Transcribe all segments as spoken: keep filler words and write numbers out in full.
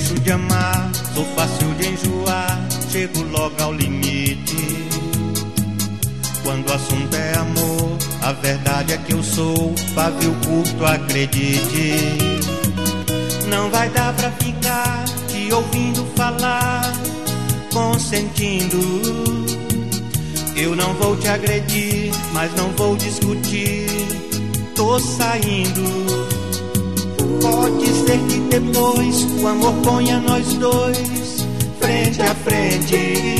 encho de amar, sou fácil de enjoar, chego logo ao limite. Quando o assunto é amor, a verdade é que eu sou pavio curto, acredite. Não vai dar pra ficar te ouvindo falar, consentindo. Eu não vou te agredir, mas não vou discutir, tô saindo. Pode ser que depois o amor ponha nós dois frente a frente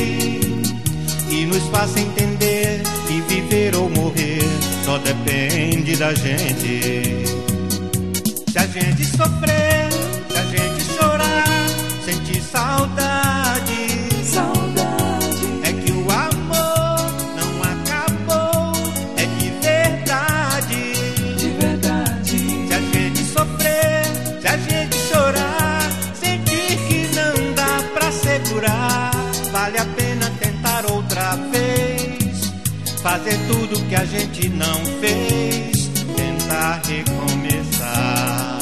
e nos faça entender que viver ou morrer só depende da gente. Se a gente sofrer, se a gente chorar, sentir saudade, Saudade é que o amor não acabou, é de verdade. de verdade. Se a gente sofrer, se a gente chorar, sentir que não dá pra segurar, vale a pena tentar outra vez, fazer tudo que a gente não fez, tentar recomeçar.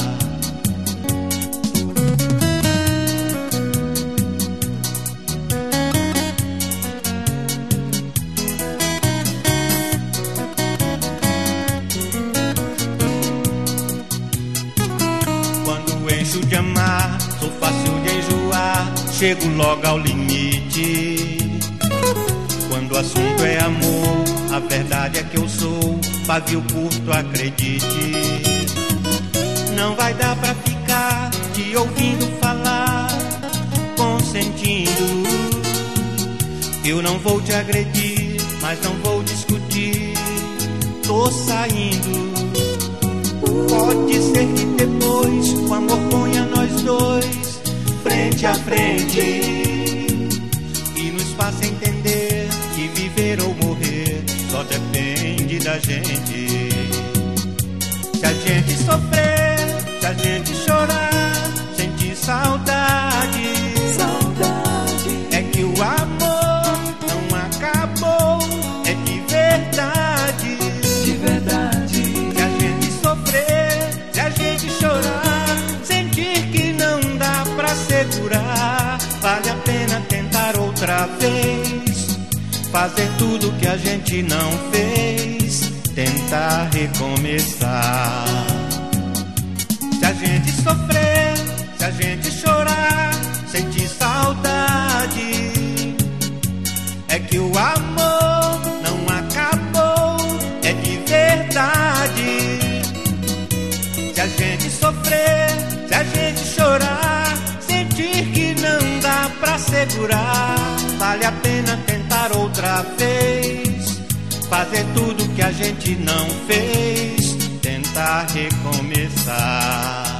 Quando encho de amar, sou fácil de enjoar, chego logo ao limite. Quando o assunto é amor, a verdade é que eu sou pavio curto, acredite. Não vai dar pra ficar te ouvindo falar, consentindo. Eu não vou te agredir, mas não vou discutir, tô saindo. Pode ser que depois o amor ponha nós dois frente a frente e nos faça entender que viver ou morrer só depende da gente. Se a gente sofrer, se a gente chorar, sentir saudade, Saudade é que o amor não acabou, é de verdade. de verdade. Se a gente sofrer, se a gente chorar, sentir que não dá pra segurar, vale a pena tentar outra vez, fazer tudo que a gente não fez, tentar recomeçar. Se a gente sofrer, se a gente chorar, sentir saudade, é que o amor não acabou, é de verdade. Se a gente sofrer, se a gente chorar, sentir que não dá pra segurar, vale a pena tentar outra vez, fazer tudo que a gente não fez, tentar recomeçar.